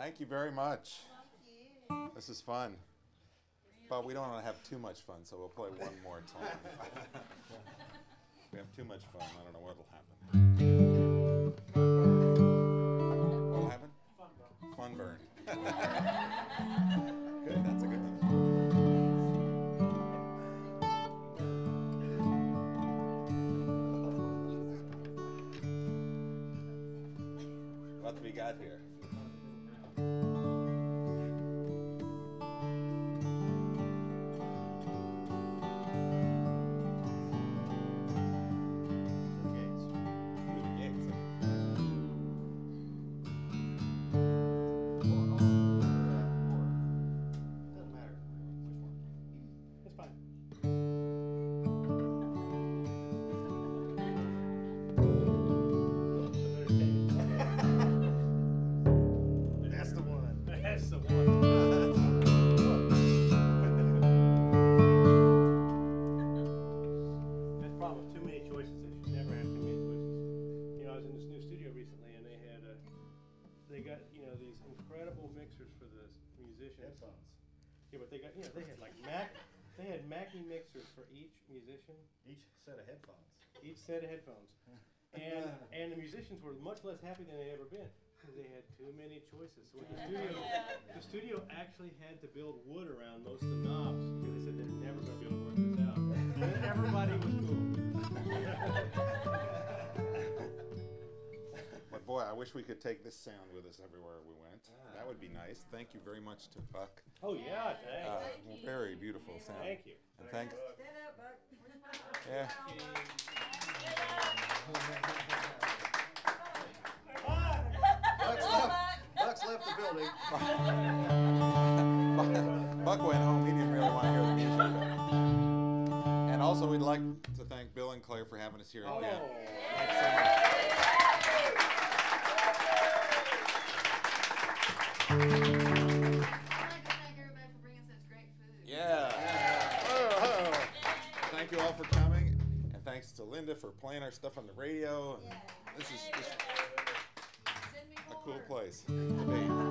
Thank you very much. This is fun. But we don't want to have too much fun, so we'll play one more time. If we have too much fun, I don't know what'll happen. What'll happen? Fun burn. Good, that's a good one. What do we got here? Mackie mixers for each musician. Each set of headphones. Each set of headphones. And the musicians were much less happy than they'd ever been because they had too many choices. So the studio actually had to build wood around most of the knobs because they said they're never going to be able to work this out. And everybody was cool. But boy, I wish we could take this sound with us everywhere we went. That would be nice. Thank you very much to Buck. Oh yeah, thanks. Very beautiful sound. Thank you. And thanks. Stand up, Buck. Yeah. Buck's left the building. Buck went home. He didn't really want to hear the music. And also, we'd like to thank Bill and Claire for having us here again. Thanks so much. I'd like to thank everybody for bringing such great food. Yeah. Thank you all for coming. And thanks to Linda for playing our stuff on the radio. This is just a cool place to be.